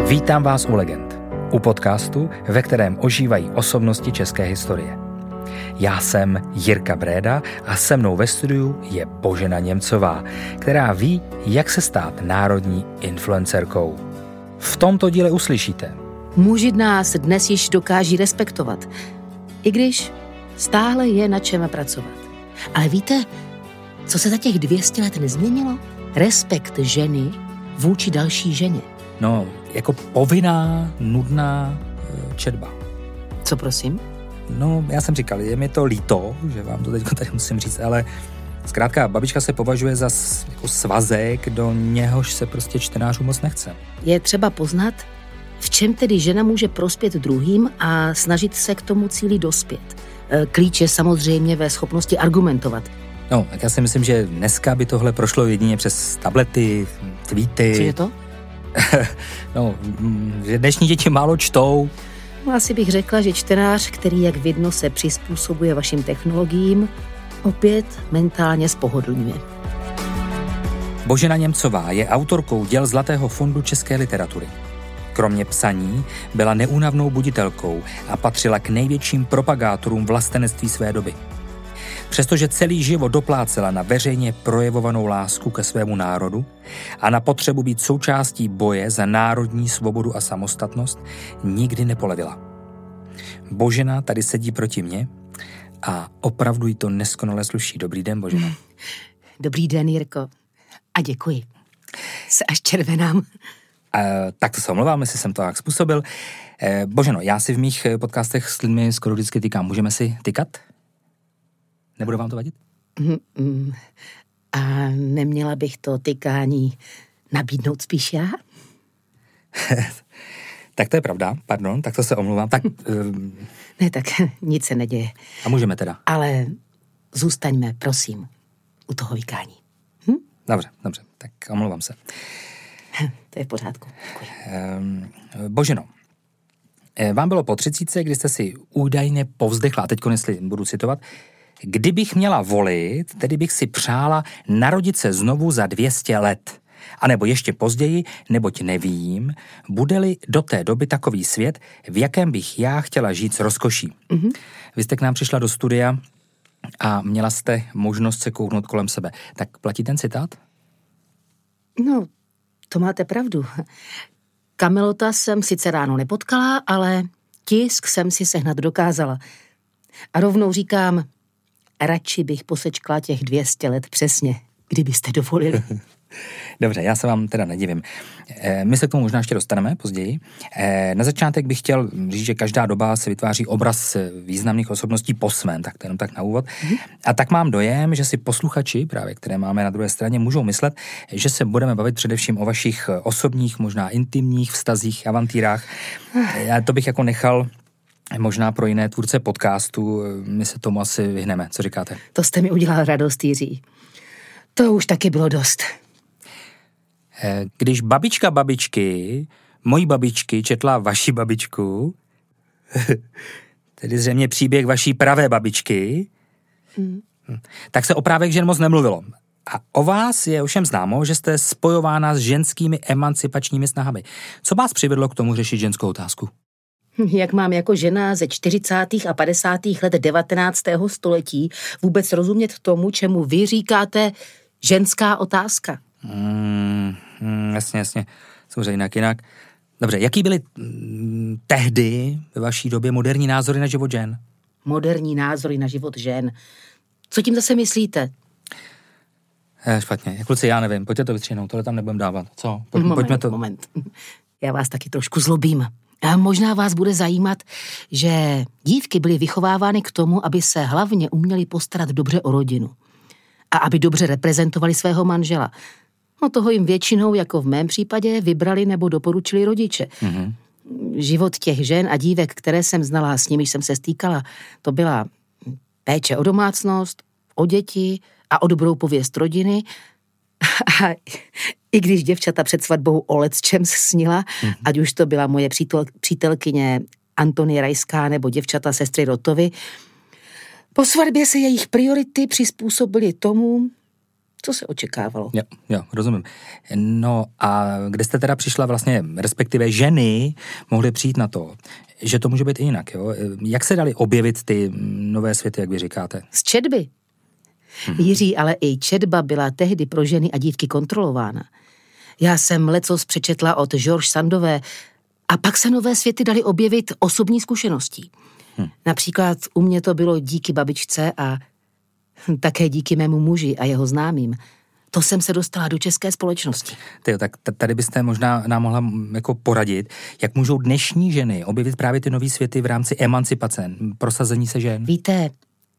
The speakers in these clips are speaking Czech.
Vítám vás u Legend, u podcastu, ve kterém ožívají osobnosti české historie. Já jsem Jirka Bréda a se mnou ve studiu je Božena Němcová, která ví, jak se stát národní influencerkou. V tomto díle uslyšíte. Muži nás dnes již dokáží respektovat, i když stále je na čem pracovat. Ale víte, co se za těch 200 let nezměnilo? Respekt ženy vůči další ženě. No, jako povinná, nudná četba. Co prosím? No, já jsem říkal, je mi to líto, že vám to teď tady musím říct, ale zkrátka babička se považuje za jako svazek, do něhož se prostě čtenářů moc nechce. Je třeba poznat, v čem tedy žena může prospět druhým a snažit se k tomu cíli dospět. Klíč je samozřejmě ve schopnosti argumentovat. No, tak já si myslím, že dneska by tohle prošlo jedině přes tablety, tweety. Co je to? No, že dnešní děti málo čtou. No, asi bych řekla, že čtenář, který jak vidno se přizpůsobuje vašim technologiím, opět mentálně spohodlňuje. Božena Němcová je autorkou děl Zlatého fondu české literatury. Kromě psaní byla neúnavnou buditelkou a patřila k největším propagátorům vlastenectví své doby. Přestože celý život doplácela na veřejně projevovanou lásku ke svému národu a na potřebu být součástí boje za národní svobodu a samostatnost, nikdy nepolevila. Božena tady sedí proti mně a opravdu jí to neskonale sluší. Dobrý den, Božena. Dobrý den, Jirko. A děkuji. Se až červenám. Tak to se omlouvám, jestli jsem to tak způsobil. Boženo, já si v mých podcastech s lidmi skoro vždycky tykám. Můžeme si tykat? Nebude vám to vadit? A neměla bych to tykání nabídnout spíš já? Tak to je pravda, pardon, tak to se omlouvám. Tak, Ne, tak nic se neděje. A můžeme teda? Ale zůstaňme, prosím, u toho vykání. Dobře, tak omlouvám se. To je v pořádku, děkuji. Boženo, vám bylo po 30, kdy jste si údajně povzdechla, a teďko jestli budu citovat, kdybych měla volit, tedy bych si přála narodit se znovu za 200 let. A nebo ještě později, neboť nevím, bude-li do té doby takový svět, v jakém bych já chtěla žít s rozkoší. Mm-hmm. Vy jste k nám přišla do studia a měla jste možnost se kouknout kolem sebe. Tak platí ten citát? No, to máte pravdu. Kamelota jsem sice ráno nepotkala, ale tisk jsem si sehnat dokázala. A rovnou říkám, radši bych posečkla těch 200 let přesně, kdybyste dovolili. Dobře, já se vám teda nedivím. My se k tomu možná ještě dostaneme později. Na začátek bych chtěl říct, že každá doba se vytváří obraz významných osobností po svém, tak to jenom tak na úvod. A tak mám dojem, že si posluchači, právě které máme na druhé straně, můžou myslet, že se budeme bavit především o vašich osobních, možná intimních vztazích, avantýrách. Já to bych jako nechal možná pro jiné tvůrce podcastu, my se tomu asi vyhneme. Co říkáte? To jste mi udělal radost, Jiří. To už taky bylo dost. Když babička babičky, mojí babičky, četla vaši babičku, tedy zřejmě příběh vaší pravé babičky, tak se o právech žen moc nemluvilo. A o vás je ovšem známo, že jste spojována s ženskými emancipačními snahami. Co vás přivedlo k tomu řešit ženskou otázku? Jak mám jako žena ze 40. a 50. let 19. století vůbec rozumět tomu, čemu vy říkáte ženská otázka? Jasně. Samozřejmě jinak. Dobře, jaký byly tehdy ve vaší době moderní názory na život žen? Moderní názory na život žen. Co tím zase myslíte? Špatně. Kluci, já nevím, pojďte to vystřihnout, tohle tam nebudem dávat. Co? Moment. Já vás taky trošku zlobím. A možná vás bude zajímat, že dívky byly vychovávány k tomu, aby se hlavně uměly postarat dobře o rodinu. A aby dobře reprezentovali svého manžela. No toho jim většinou, jako v mém případě, vybrali nebo doporučili rodiče. Mm-hmm. Život těch žen a dívek, které jsem znala, s nimiž jsem se stýkala, to byla péče o domácnost, o děti a o dobrou pověst rodiny. A i když děvčata před svatbou o lecčems snila, ať už to byla moje přítelkyně Antonie Rajská nebo děvčata sestry Rotovy, po svatbě se jejich priority přizpůsobily tomu, Co se očekávalo? Jo, rozumím. No a kde jste teda přišla vlastně, respektive ženy mohly přijít na to, že to může být i jinak, jo? Jak se dali objevit ty nové světy, jak vy říkáte? Z četby. Jiří, ale i četba byla tehdy pro ženy a dívky kontrolována. Já jsem lecos přečetla od George Sandové a pak se nové světy dali objevit osobní zkušeností. Například u mě to bylo díky babičce a také díky mému muži a jeho známým. To jsem se dostala do české společnosti. Tyjo, tak tady byste možná nám mohla jako poradit, jak můžou dnešní ženy objevit právě ty nový světy v rámci emancipace, prosazení se žen? Víte,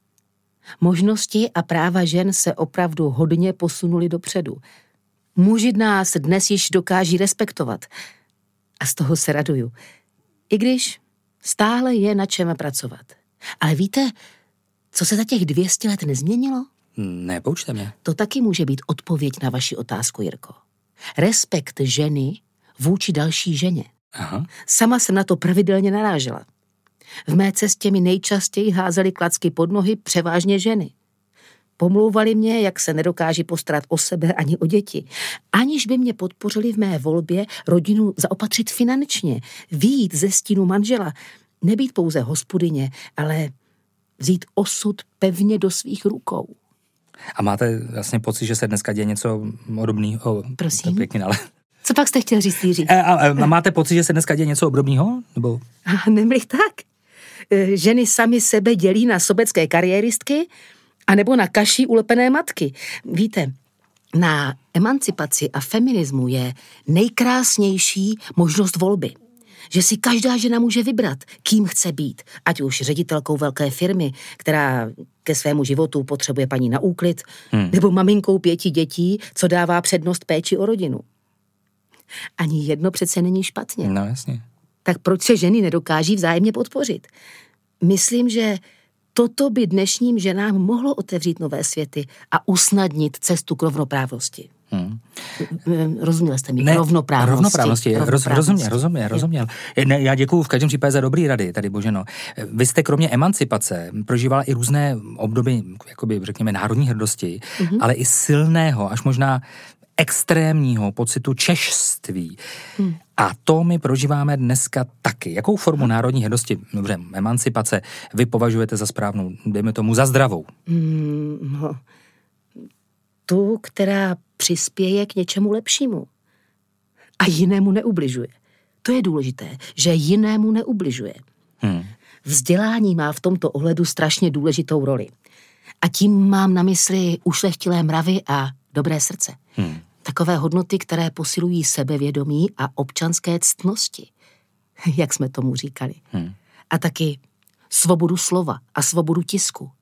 možnosti a práva žen se opravdu hodně posunuly dopředu. Muži nás dnes již dokáží respektovat. A z toho se raduju. I když stále je na čem pracovat. Ale víte, co se za těch 200 let nezměnilo? Ne, poučte mě. To taky může být odpověď na vaši otázku, Jirko. Respekt ženy vůči další ženě. Aha. Sama jsem na to pravidelně narážela. V mé cestě mi nejčastěji házely klacky pod nohy převážně ženy. Pomlouvali mě, jak se nedokáží postarat o sebe ani o děti, aniž by mě podpořili v mé volbě rodinu zaopatřit finančně, vyjít ze stínu manžela, nebýt pouze hospodyně, ale vzít osud pevně do svých rukou. A máte vlastně pocit, že se dneska děje něco obdobného? Prosím? Pěkně, ale... Co pak jste chtěl říct, Jiří? A máte pocit, že se dneska děje něco obdobného? Nebo... Nemli tak. Ženy sami sebe dělí na sobecké kariéristky anebo na kaší ulepené matky. Víte, na emancipaci a feminismu je nejkrásnější možnost volby. Že si každá žena může vybrat, kým chce být. Ať už ředitelkou velké firmy, která ke svému životu potřebuje paní na úklid, nebo maminkou 5 dětí, co dává přednost péči o rodinu. Ani jedno přece není špatně. No jasně. Tak proč se ženy nedokáží vzájemně podpořit? Myslím, že toto by dnešním ženám mohlo otevřít nové světy a usnadnit cestu k rovnoprávnosti. Rozuměl jste mi? Ne, rovnoprávnosti. Rozuměl. Ne, já děkuju v každém případě za dobrý rady, tady Boženo. Vy jste kromě emancipace prožívala i různé období, jakoby řekněme národní hrdosti, ale i silného, až možná extrémního pocitu češství. A to my prožíváme dneska taky. Jakou formu národní hrdosti, dobře, emancipace, vy považujete za správnou, dejme tomu za zdravou? Tu, která přispěje k něčemu lepšímu a jinému neubližuje. To je důležité, že jinému neubližuje. Vzdělání má v tomto ohledu strašně důležitou roli. A tím mám na mysli ušlechtilé mravy a dobré srdce. Takové hodnoty, které posilují sebevědomí a občanské ctnosti, jak jsme tomu říkali. A taky svobodu slova a svobodu tisku.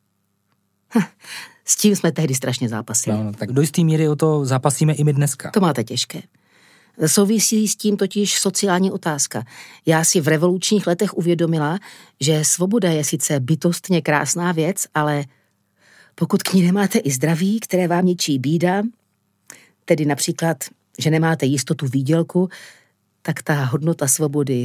S tím jsme tehdy strašně zápasili. No, tak do jistý míry o to zápasíme i my dneska. To máte těžké. Souvisí s tím totiž sociální otázka. Já si v revolučních letech uvědomila, že svoboda je sice bytostně krásná věc, ale pokud k ní nemáte i zdraví, které vám ničí bída, tedy například, že nemáte jistotu výdělku, tak ta hodnota svobody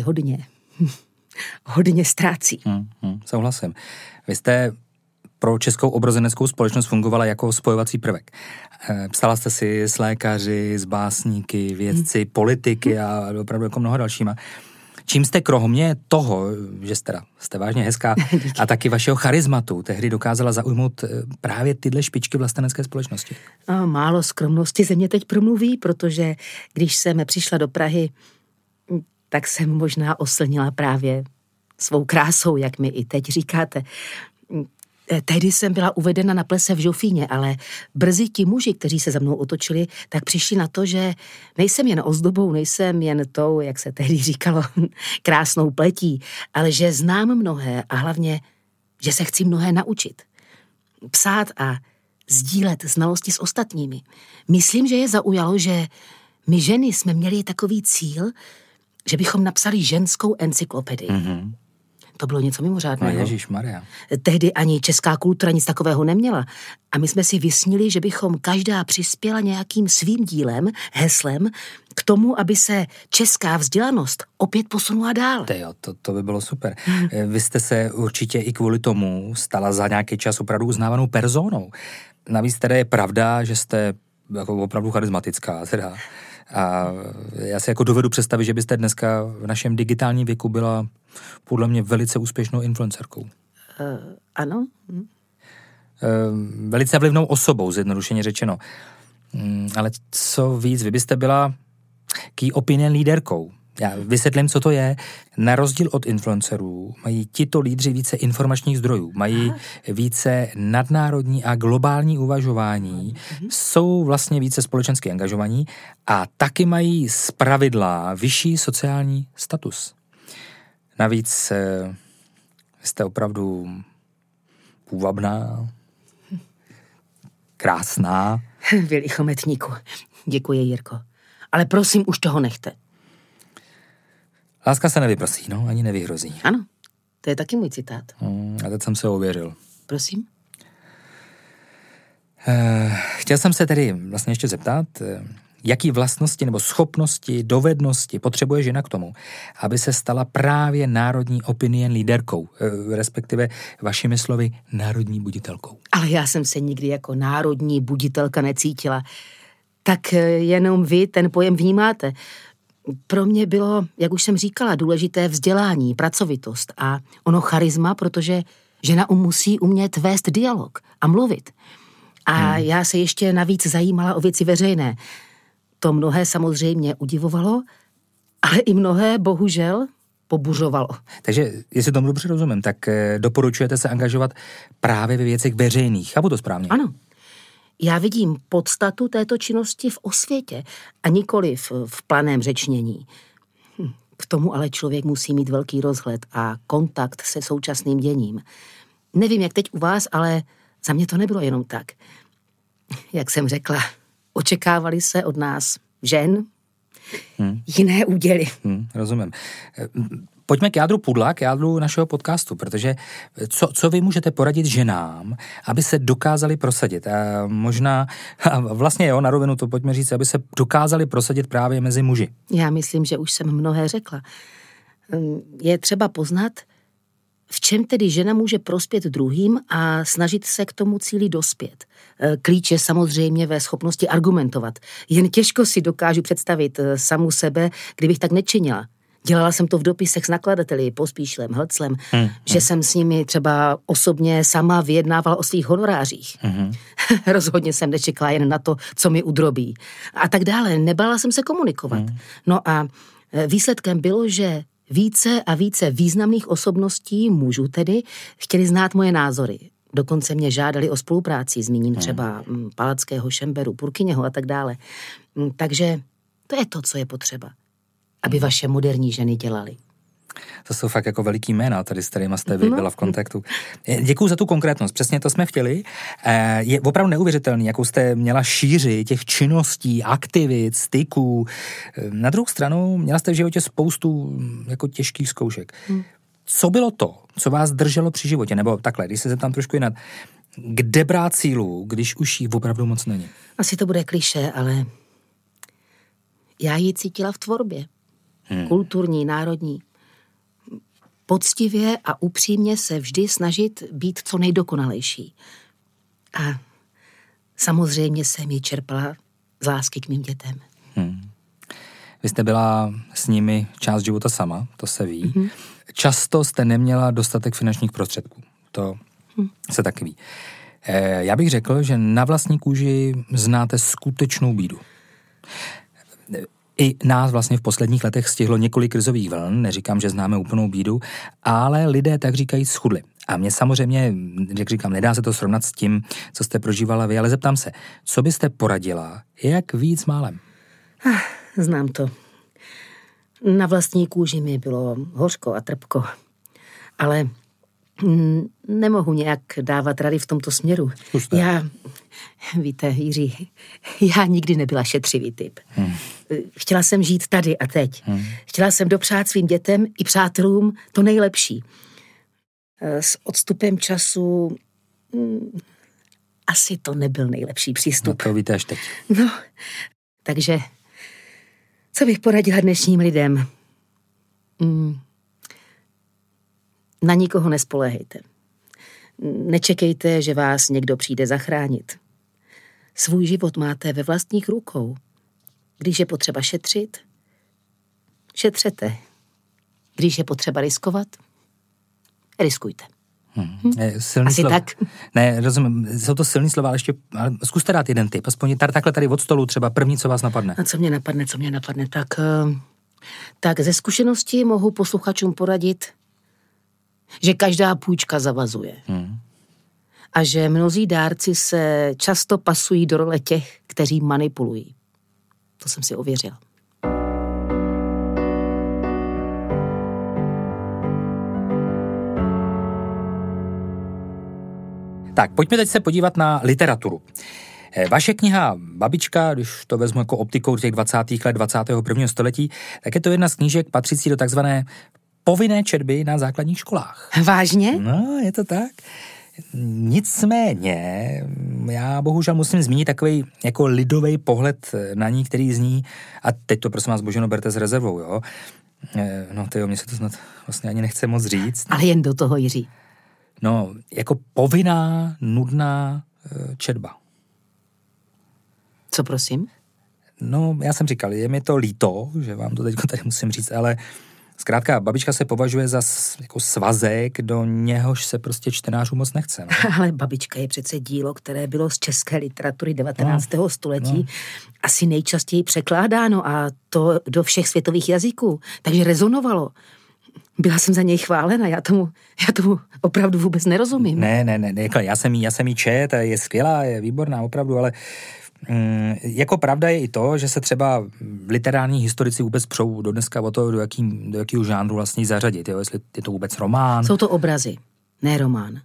hodně ztrácí. Souhlasím. Vy jste pro českou obrozeneckou společnost fungovala jako spojovací prvek. Psala jste si s lékaři, s básníky, vědci, politiky a opravdu jako mnoho dalšíma. Čím jste kromě toho, že jste vážně hezká a taky vašeho charizmatu tehdy dokázala zaujmout právě tyhle špičky vlastenecké společnosti? Málo skromnosti ze mě teď promluví, protože když jsem přišla do Prahy, tak jsem možná oslnila právě svou krásou, jak mi i teď říkáte. Tehdy jsem byla uvedena na plese v Žofíně, ale brzy ti muži, kteří se za mnou otočili, tak přišli na to, že nejsem jen ozdobou, nejsem jen tou, jak se tehdy říkalo, krásnou pletí, ale že znám mnohé a hlavně, že se chci mnohé naučit. Psát a sdílet znalosti s ostatními. Myslím, že je zaujalo, že my ženy jsme měli takový cíl, že bychom napsali ženskou encyklopedii. To bylo něco mimořádného. No ježišmarja. Tehdy ani česká kultura nic takového neměla. A my jsme si vysnili, že bychom každá přispěla nějakým svým dílem, heslem, k tomu, aby se česká vzdělanost opět posunula dál. To by bylo super. Vy jste se určitě i kvůli tomu stala za nějaký čas opravdu uznávanou personou. Navíc teda je pravda, že jste jako opravdu charismatická teda. A já si jako dovedu představit, že byste dneska v našem digitálním věku byla podle mě velice úspěšnou influencerkou. Ano. Velice vlivnou osobou, zjednodušeně řečeno. Ale co víc, vy byste byla key opinion líderkou. Já vysvětlím, co to je. Na rozdíl od influencerů mají tito lídři více informačních zdrojů, mají více nadnárodní a globální uvažování, jsou vlastně více společensky angažovaní a taky mají zpravidla vyšší sociální status. Navíc jste opravdu půvabná, krásná. Vy lichometníku. Děkuji, Jirko. Ale prosím, už toho nechte. Láska se nevyprosí, no, ani nevyhrozí. Ano, to je taky můj citát. A teď jsem se ověřil. Prosím? Chtěl jsem se tedy vlastně ještě zeptat, jaký vlastnosti nebo schopnosti, dovednosti potřebuje žena k tomu, aby se stala právě národní opinion líderkou, respektive vašimi slovy národní buditelkou. Ale já jsem se nikdy jako národní buditelka necítila. Tak jenom vy ten pojem vnímáte. Pro mě bylo, jak už jsem říkala, důležité vzdělání, pracovitost a ono charisma, protože žena musí umět vést dialog a mluvit. A já se ještě navíc zajímala o věci veřejné. To mnohé samozřejmě udivovalo, ale i mnohé, bohužel, pobuřovalo. Takže, jestli tomu dobře rozumím, tak doporučujete se angažovat právě ve věcech veřejných. Chápu to správně? Ano. Já vidím podstatu této činnosti v osvětě a nikoli v planém řečnění. K tomu ale člověk musí mít velký rozhled a kontakt se současným děním. Nevím, jak teď u vás, ale za mě to nebylo jenom tak. Jak jsem řekla, očekávali se od nás žen jiné úděly. Rozumím. Pojďme k jádru pudla, k jádru našeho podcastu, protože co vy můžete poradit ženám, aby se dokázali prosadit? A možná, vlastně jo, na rovinu to pojďme říct, aby se dokázali prosadit právě mezi muži. Já myslím, že už jsem mnohé řekla. Je třeba poznat, v čem tedy žena může prospět druhým a snažit se k tomu cíli dospět. Klíč je samozřejmě ve schopnosti argumentovat. Jen těžko si dokážu představit samu sebe, kdybych tak nečinila. Dělala jsem to v dopisech s nakladateli, Pospíšilem, Hleclem, že jsem s nimi třeba osobně sama vyjednávala o svých honorářích. Rozhodně jsem nečekala jen na to, co mi udrobí. A tak dále. Nebála jsem se komunikovat. No a výsledkem bylo, že více a více významných osobností, mužů tedy, chtěli znát moje názory. Dokonce mě žádali o spolupráci, zmíním třeba Palackého, Šemberu, Purkyněho a tak dále. Takže to je to, co je potřeba, aby vaše moderní ženy dělaly. To jsou fakt jako veliký jména, tady s kterýma jste vy byla v kontaktu. Děkuju za tu konkrétnost, přesně to jsme chtěli. Je opravdu neuvěřitelný, jakou jste měla šíři těch činností, aktivit, styků. Na druhou stranu měla jste v životě spoustu jako těžkých zkoušek. Co bylo to, co vás drželo při životě? Nebo takhle, když se zeptám trošku jinak, kde brát sílu, když už jí opravdu moc není? Asi to bude klišé, ale já ji cítila v tvorbě. Kulturní, národní. Poctivě a upřímně se vždy snažit být co nejdokonalejší. A samozřejmě jsem ji čerpala z lásky k mým dětem. Vy jste byla s nimi část života sama, to se ví. Často jste neměla dostatek finančních prostředků. To se taky ví. Já bych řekl, že na vlastní kůži znáte skutečnou bídu. I nás vlastně v posledních letech stihlo několik krizových vln, neříkám, že známe úplnou bídu, ale lidé tak říkají schudli. A mě samozřejmě, jak říkám, nedá se to srovnat s tím, co jste prožívala vy, ale zeptám se, co byste poradila, jak víc málem? Znám to. Na vlastní kůži mi bylo hořko a trpko, ale nemohu nějak dávat rady v tomto směru. Víte, Jiří, já nikdy nebyla šetřivý typ. Chtěla jsem žít tady a teď. Chtěla jsem dopřát svým dětem i přátelům to nejlepší. S odstupem času asi to nebyl nejlepší přístup. No to víte až teď. No, takže co bych poradila dnešním lidem? Na nikoho nespoléhejte. Nečekejte, že vás někdo přijde zachránit. Svůj život máte ve vlastních rukou. Když je potřeba šetřit, šetřete. Když je potřeba riskovat, riskujte. Silný Asi slova. tak. Ne, rozumím, jsou to silný slova, ale ještě zkuste dát jeden tip, aspoň takhle tady od stolu třeba první, co vás napadne. A co mě napadne, tak ze zkušenosti mohu posluchačům poradit, že každá půjčka zavazuje. A že mnozí dárci se často pasují do role těch, kteří manipulují. To jsem si ověřil. Tak, pojďme teď se podívat na literaturu. Vaše kniha Babička, když to vezmu jako optikou těch 20. let 21. století, tak je to jedna z knížek patřící do takzvané povinné četby na základních školách. Vážně? No, je to tak. Nicméně, já bohužel musím zmínit takový jako lidový pohled na ní, který zní, a teď to prosím vás, Boženo, berte s rezervou, jo. No, mně se to snad vlastně ani nechce moc říct. Ale jen do toho, Jiří. No, jako povinná, nudná četba. Co prosím? No, já jsem říkal, je mi to líto, že vám to teď tady musím říct, ale zkrátka Babička se považuje za jako svazek, do něhož se prostě čtenářů moc nechce. No. Ale Babička je přece dílo, které bylo z české literatury 19. století asi nejčastěji překládáno, a to do všech světových jazyků. Takže rezonovalo. Byla jsem za něj chválena, já tomu opravdu vůbec nerozumím. Ne, já jsem jí čet a je skvělá, je výborná opravdu, ale jako pravda je i to, že se třeba literární historici vůbec přou do dneska o to, do jakého žánru vlastně zařadit, jo? Jestli je to vůbec román. Jsou to obrazy, ne román.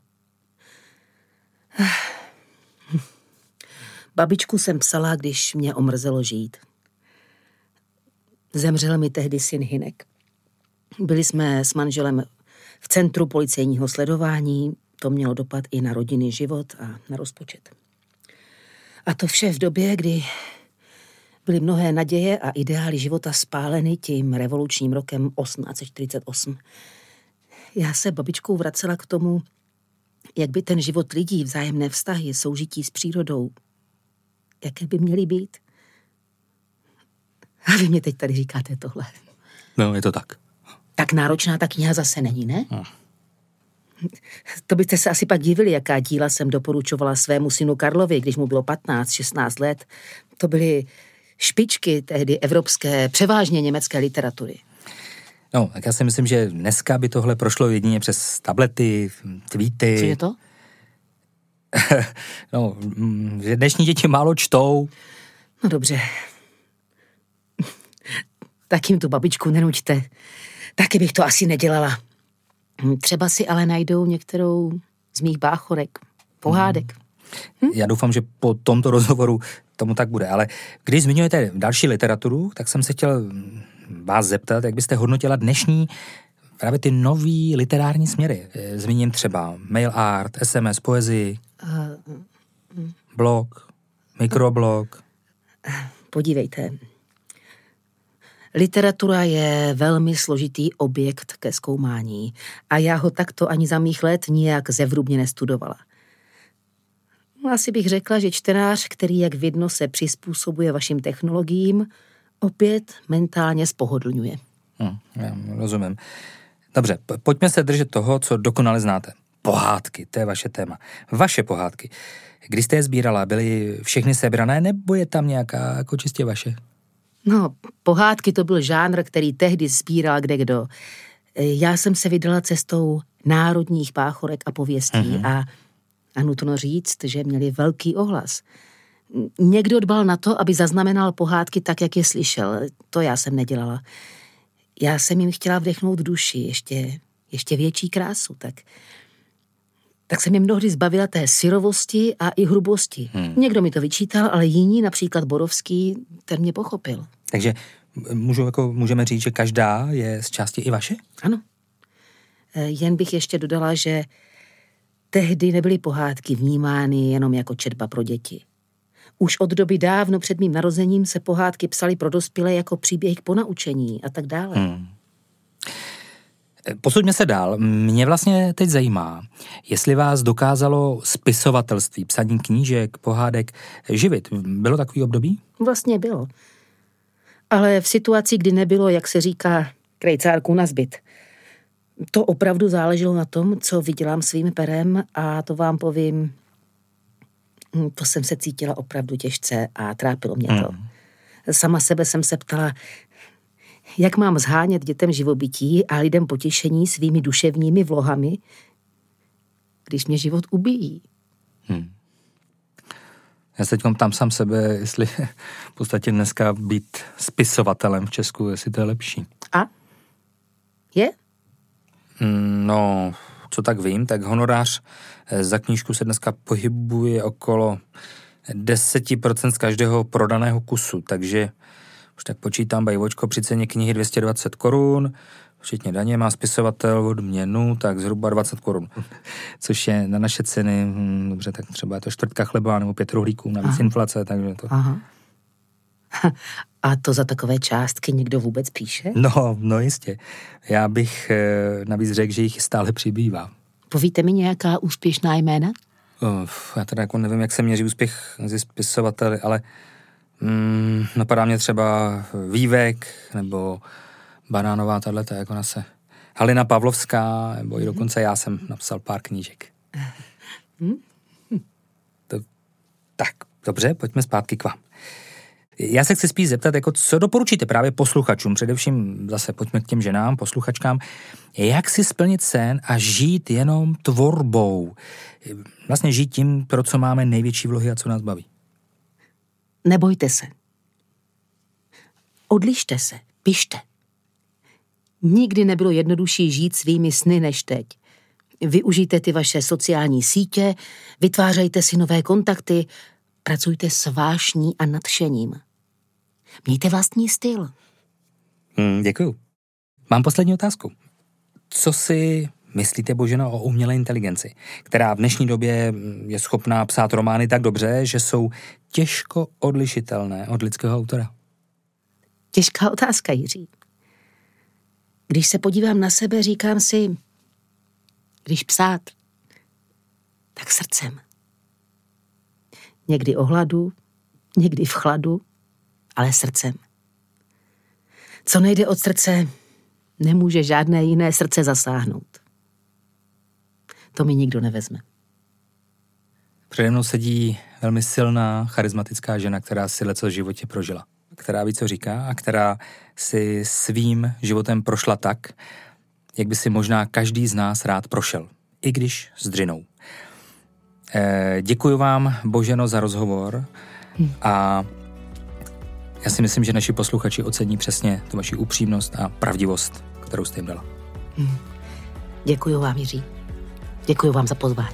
Babičku jsem psala, když mě omrzelo žít. Zemřel mi tehdy syn Hynek. Byli jsme s manželem v centru policejního sledování, to mělo dopad i na rodinný život a na rozpočet. A to vše v době, kdy byly mnohé naděje a ideály života spáleny tím revolučním rokem 1848. Já se babičkou vracela k tomu, jak by ten život lidí, vzájemné vztahy, soužití s přírodou, jaké by měly být. A vy mě teď tady říkáte tohle. No, je to tak. Tak náročná ta kniha zase není, ne? To byste se asi pak divili, jaká díla jsem doporučovala svému synu Karlovi, když mu bylo 15-16 let. To byly špičky tehdy evropské, převážně německé literatury. No, tak já si myslím, že dneska by tohle prošlo jedině přes tablety, tweety. Co je to? No, že dnešní děti málo čtou. No dobře. Tak jim tu babičku nenuďte. Taky bych to asi nedělala. Třeba si ale najdou některou z mých báchorek, pohádek. Já doufám, že po tomto rozhovoru tomu tak bude, ale když zmiňujete další literaturu, tak jsem se chtěl vás zeptat, jak byste hodnotila dnešní právě ty nový literární směry. Zmíním třeba mail art, SMS, poezii, blog, mikroblog. Podívejte. Literatura je velmi složitý objekt ke zkoumání a já ho takto ani za mých let nijak zevrubně nestudovala. Asi bych řekla, že čtenář, který jak vidno se přizpůsobuje vašim technologiím, opět mentálně spohodlňuje. Já rozumím. Dobře, pojďme se držet toho, co dokonale znáte. Pohádky, to je vaše téma. Vaše pohádky. Když jste je sbírala, byly všechny sebrané, nebo je tam nějaká jako čistě vaše? No, pohádky to byl žánr, který tehdy sbíral kdekdo. Já jsem se vydala cestou národních báchorek a pověstí a nutno říct, že měli velký ohlas. Někdo dbal na to, aby zaznamenal pohádky tak, jak je slyšel. To já jsem nedělala. Já jsem jim chtěla vdechnout duši, ještě větší krásu, tak jsem jim mnohdy zbavila té syrovosti a i hrubosti. Někdo mi to vyčítal, ale jiní, například Borovský, ten mě pochopil. Takže můžeme říct, že každá je z části i vaše? Ano. Jen bych ještě dodala, že tehdy nebyly pohádky vnímány jenom jako četba pro děti. Už od doby dávno před mým narozením se pohádky psaly pro dospělé jako příběh k ponaučení a tak dále. Posuďme se dál. Mě vlastně teď zajímá, jestli vás dokázalo spisovatelství, psaní knížek, pohádek živit. Bylo takový období? Vlastně bylo. Ale v situaci, kdy nebylo, jak se říká, krejcárku na zbyt. To opravdu záleželo na tom, co vydělám svým perem a to vám povím, to jsem se cítila opravdu těžce a trápilo mě to. Sama sebe jsem se ptala, jak mám zhánět dětem živobytí a lidem potěšení svými duševními vlohami, když mě život ubíjí. Já se teď ptám sám sebe, jestli v podstatě dneska být spisovatelem v Česku, jestli to je lepší. A? Je? No, co tak vím, tak honorář za knížku se dneska pohybuje okolo 10% z každého prodaného kusu, takže už tak počítám, bajvočko při ceně knihy 220 korun, včetně daně má spisovatel odměnu, tak zhruba 20 korun, což je na naše ceny, dobře, tak třeba je to 4 chleba nebo 5 rohlíků, navíc inflace, takže to... Aha. A to za takové částky někdo vůbec píše? No jistě. Já bych navíc řekl, že jich stále přibývá. Povíte mi nějaká úspěšná jména? Já teda jako nevím, jak se měří úspěch ze spisovateli, ale napadá mě třeba Vývek, nebo Banánová, tato jako nase Halina Pavlovská, nebo i dokonce já jsem napsal pár knížek. Tak, dobře, pojďme zpátky k vám. Já se chci spíš zeptat, jako co doporučíte právě posluchačům, především zase pojďme k těm ženám, posluchačkám, jak si splnit sen a žít jenom tvorbou. Vlastně žít tím, pro co máme největší vlohy a co nás baví. Nebojte se. Odlište se, pište. Nikdy nebylo jednodušší žít svými sny než teď. Využijte ty vaše sociální sítě, vytvářejte si nové kontakty, pracujte s vášní a nadšením. Mějte vlastní styl. Děkuju. Mám poslední otázku. Co si myslíte, Boženo, o umělé inteligenci, která v dnešní době je schopná psát romány tak dobře, že jsou těžko odlišitelné od lidského autora? Těžká otázka, Jiří. Když se podívám na sebe, říkám si, když psát, tak srdcem. Někdy o hladu, někdy v chladu, ale srdcem. Co nejde od srdce, nemůže žádné jiné srdce zasáhnout. To mi nikdo nevezme. Přede mnou sedí velmi silná, charismatická žena, která si leco v životě prožila. Která ví, co říká a která si svým životem prošla tak, jak by si možná každý z nás rád prošel. I když s dřinou. Děkuji vám, Boženo, za rozhovor a já si myslím, že naši posluchači ocení přesně tu vaši upřímnost a pravdivost, kterou jste jim dala. Děkuji vám, Jiří. Děkuji vám za pozvání.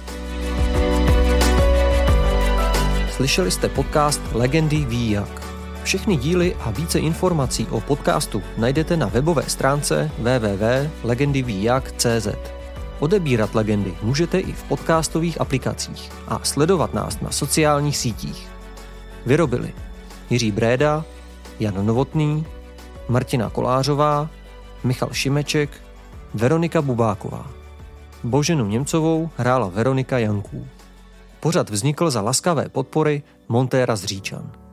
Slyšeli jste podcast Legendy ví jak. Všechny díly a více informací o podcastu najdete na webové stránce www.legendyvíjak.cz. Odebírat Legendy můžete i v podcastových aplikacích a sledovat nás na sociálních sítích. Vyrobili Jiří Bréda, Jan Novotný, Martina Kolářová, Michal Šimeček, Veronika Bubáková. Boženu Němcovou hrála Veronika Janků. Pořad vznikl za laskavé podpory Montéra z Říčan.